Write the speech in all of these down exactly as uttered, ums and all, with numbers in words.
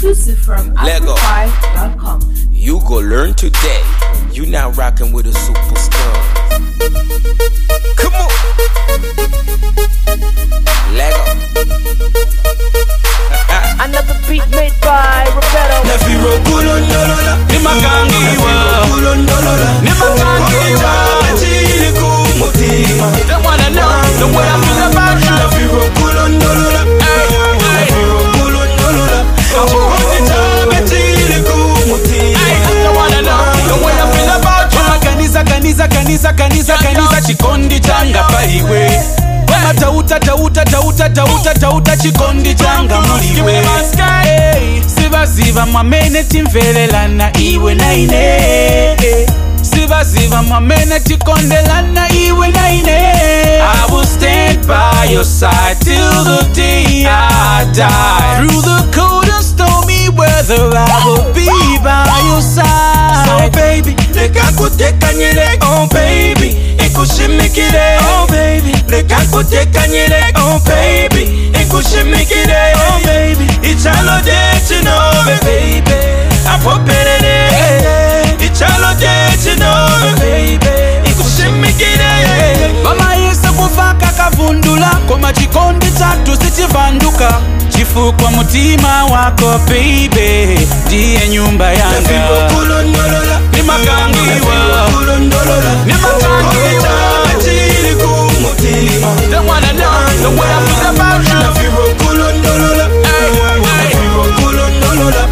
Exclusive from Afrofive dot com. You go learn today. You now rocking with a superstar. Come on. Lego. Another beat made by Roberto. Nafiro kulondolola. Nimakangiwa. Kulondolola. Nimakangiwa. Chili kumutima. They wanna know the way I feel about you. Nafiro kulondolola. Nafiro kulondolola. Chili kumutima. They wanna know the way I feel about you. Kanisa, kanisa, kanisa, kanisa, kanisa, chikondi changa paiwe. Tauta, tauta, tauta, tauta, tauta, chikondi changa muliwe. Hey, siva siva mwamene timvelelana iwe na ine. Siva siva mwamene tikondelana iwe na ine. I will stand by your side till the day I die. Through the cold and stormy weather, I will be by your side. So baby, leka kuteka nyele, oh baby. Ikushimikire, oh baby. Leka kuteka nyele, oh baby. Ikushimikire, oh baby. Ichalo de chinove, baby. Apopelele, ichalo de chinove, baby. Ikushimikire. Mama yesa kufaka kavundula, koma chikondi chatu sichivanduka. Chifukwa mutima wako baby, ndiye nyumba yanga. Nafiro kulondolola. Nimakangiwa. Nimakangiwa. Chili kumutima. They wanna know the way I feel about you. Nafiro kulondolola. Nafiro kulondolola.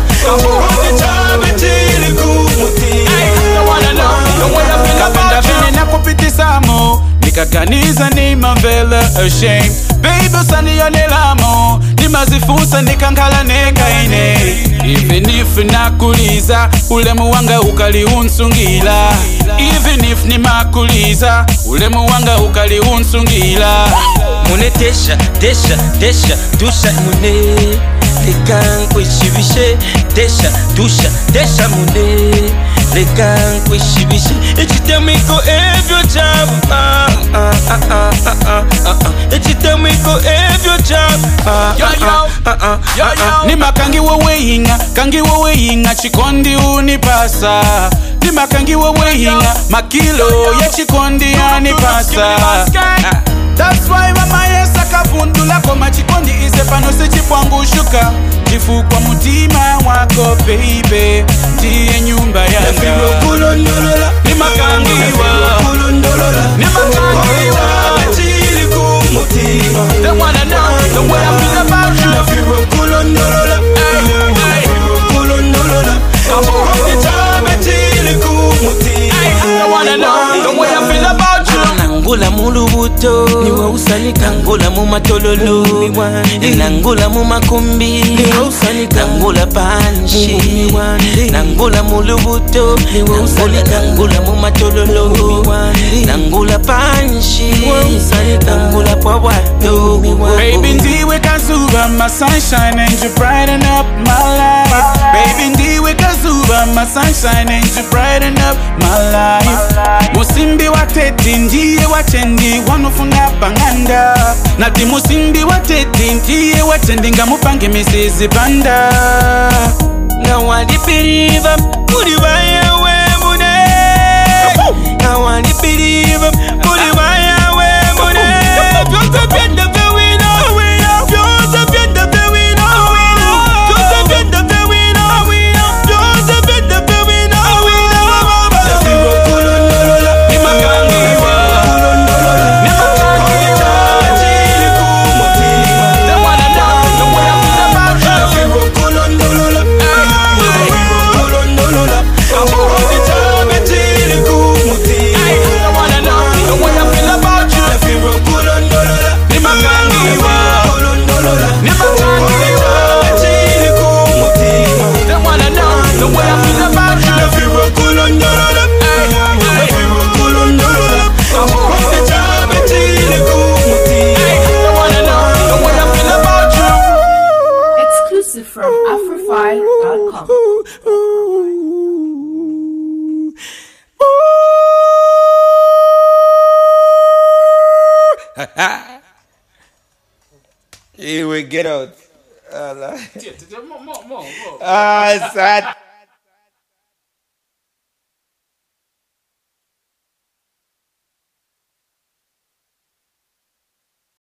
Chili kumutima. They wanna know the way I feel about you. Vile nakupitisamo nikaganiza ni mavela ashamed. Baby usanionelamo nimazifusa nikankala nekaine. Even if nakuliza ulemu wanga ukaliunsungila. Even if nimakuliza ulemu wanga ukaliunsungila. Mune tesha, tesha, tesha, tusha mune. Lekankwishibishe, tesha, tusha, tesha mune. Lekankwishibishe, echitemiko evyo chabu. Ah, ah, ah, ah, ah, ah, ah. Echitemiko evyo chabu. Ah, Yo, yo, ah, ah, yo, yo. Nimakangiwa weyinga, kangiwa weyinga, chikondi unipasa. Nimakangiwa weyinga, makilo ya chikondi anipasa. That's why mama yesa kavundula, koma chikondi ise pano sichipwangushuka. Chifukwa mutima wako baby, ndiye nyumba yanga. Nafiro kulondolola. Nimakangiwa. Nimakangiwa. Chili kumutima. They wanna know the way I feel about you. Nafiro kulondolola. Nafiro kulondolola. Chili kumutima. They wanna know the way I feel about you. Nangula mulubuto, niwe usanika. Nangula mu matololo, nangula mu makumbi, niwe usanika. Nangula panshi, nangula mulubuto, niwe usanika. Nangula mu matololo, nangula panshi, niwe usanika. Nangula kwa watu. Baby ndiwe kazuba, my sunshine and you brighten up my life. Baby ndiwe kazuba, my sunshine and you brighten up my life. Musimbi wateti ndiye wachendi wanufuna panganda. Nati musimbi wateti ndiye wachendi ngamupange misezi banda. Na walipiriva muri bayawe mune. Na walipiriva muri bayawe mune. Vyote vyenda vyawina, vyote vyenda vyawina, vyote vyenda vyawina, vyote vyenda vyawina. Nafiro kulondolola. Nimakangiwa. Nimakangiwa. Chili kumutima. They wanna know the way I feel about you. Nafiro kulondolola. Nafiro kulondolola. Chili kumutima. They wanna know the way I feel about you. Nafiro kulondolola. Nimakangiwa. Kulondolola. Nimakangiwa. Chili kumutima. They wanna know the way I feel about you. Nafiro kulondolola. Nafiro kulondolola. Chili kumutima. They wanna know the way I feel about you. Exclusive from Afrofive dot com. Here we get out. more, more, more. Ah, sad.